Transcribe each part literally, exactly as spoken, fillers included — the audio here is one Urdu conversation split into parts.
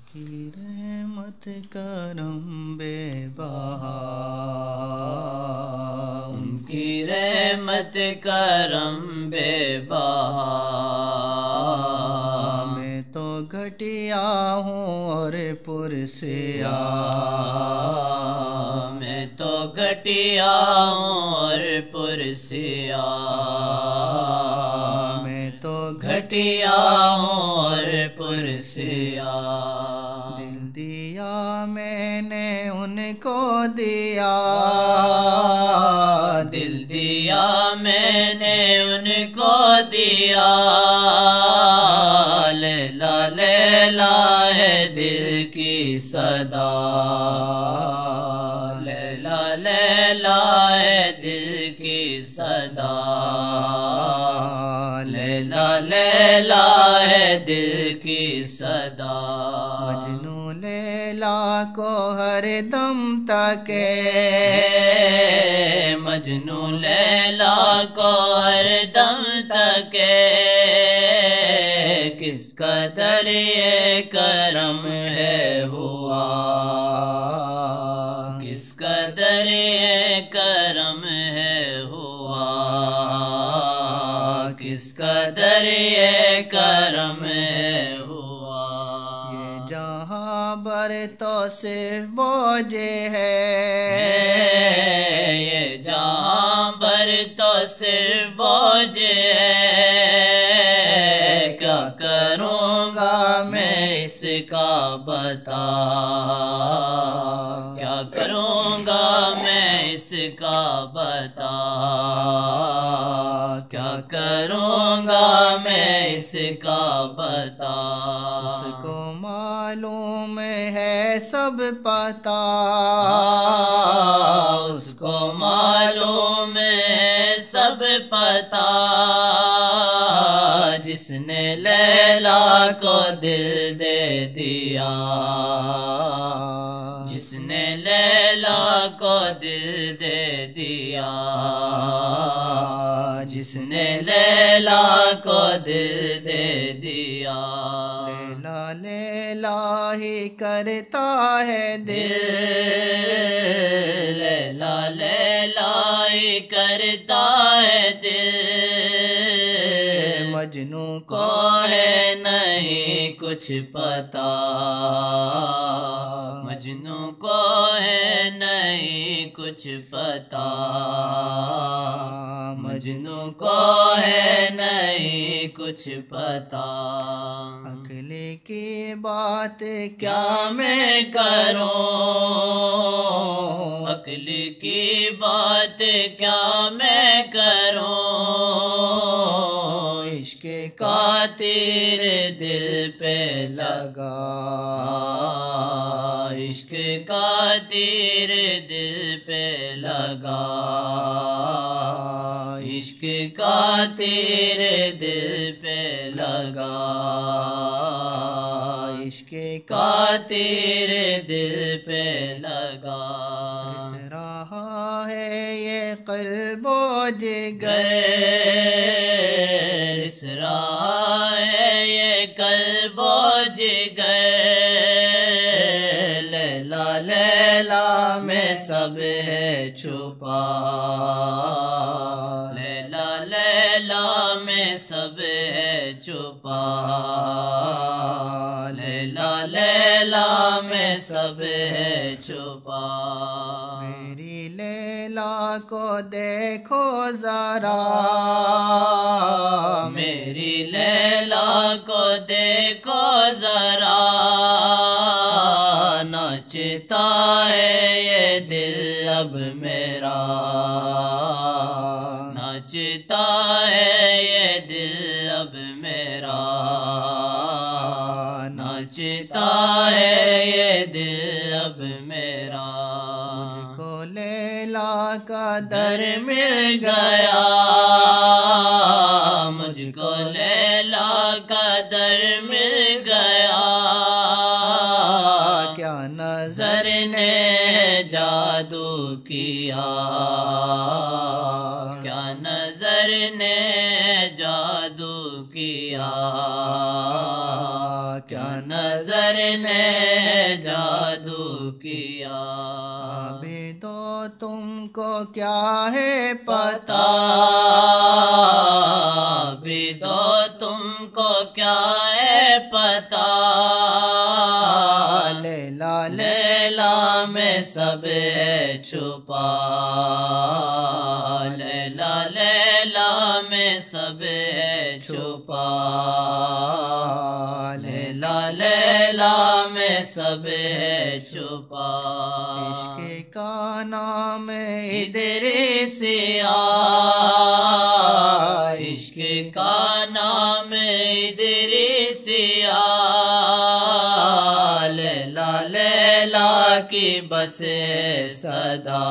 کی رحمت کرم بے بہا، ان کی رحمت کرم بے بہا۔ میں تو گھٹیا ہوں اور پرسیا، میں تو گھٹیا ہوں اور پرسیا، میں تو گھٹیا ہوں اور پرسیا۔ دل دیا میں نے ان کو دیا، دل دیا میں نے ان کو دیا، لیلا لیلا ہے دل کی صدا، لیلا لیلا ہے دل کی صدا، لیلا لیلا ہے دل کی صدا۔ مجنوں لیلا کو ہر دم تکے، مجنوں لیلا کو ہر دم تکے، کس قدر یہ کرم ہے ہوا، کس قدر یہ کرم ہے ہوا، کس قدر یہ کرم ہے ہوا۔ یہ جہاں بر تو صرف بوجھ ہے، یہ جہاں بر تو صرف بوجھ ہے، کیا کروں گا میں اس کا بتا، کیا کروں گا میں اس کا بتا، کیا کروں گا میں اس کا بتا۔ اس کو معلوم ہے سب پتا، اس کو معلوم ہے سب پتا، جس نے لیلا کو دل دے دیا، جس نے لیلا کو دل دے دیا، جس نے لیلا کو دل دے دیا۔ لیلا لیلا ہی کرتا ہے دل، لیلا لیلا ہی کرتا ہے دل، مجنوں کو کو ہے نہیں کچھ پتا، مجنوں کو ہے نہیں کچھ پتا، مجنوں کو ہے نہیں کچھ پتا۔ عقل کی بات کیا میں کروں، عقل کی بات کیا میں کروں، عشق کا تیر دل پہ لگا، عشق کا تیر دل پہ لگا، عشق کا تیر دل پہ لگا، عشق کا تیر دل پہ لگا۔ رس رہا ہے یہ قلب و جگر، رس رہا ہے یہ قلب و جگر، لیلا لیلا میں سب ہے چھپا، لیلا لیلا میں سب ہے چھپا، لیلا لیلا میں سب ہے چھپا۔ میری لیلا کو دیکھو ذرا، میری لیلا کو دیکھو ذرا، ناچتا ہے یہ دل اب میرا، ناچتا ہے یہ دل اب میرا، ناچتا ہے یہ دل اب میرا۔ مجھ کو لیلا کا در در مل گیا، مجھ کو لیلا کا در مل گیا، کیا نظر نے جادو کیا، کیا نظر نے جادو کیا، کیا نظر نے جادو کیا عابدو تم کو کیا ہے پتا عابدو تم کو کیا ہے پتا لیلا لیلا میں سب چھپا لیلا لیلا میں سب چھپا لیلا لیلا میں سب چھپا عشق کا نام ادریسیا عشق کا نام ادریسیا لیلا لیلا کی بس صدا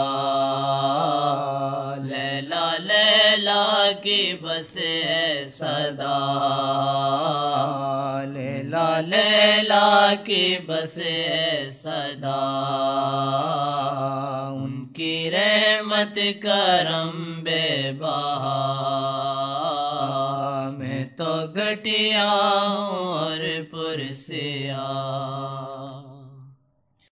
لیلا لیلا کی بس صدا لیلا لیلا کی بس صدا ان کی رحمت کرم بے بہا میں تو گٹیا ہوں اور پرسیا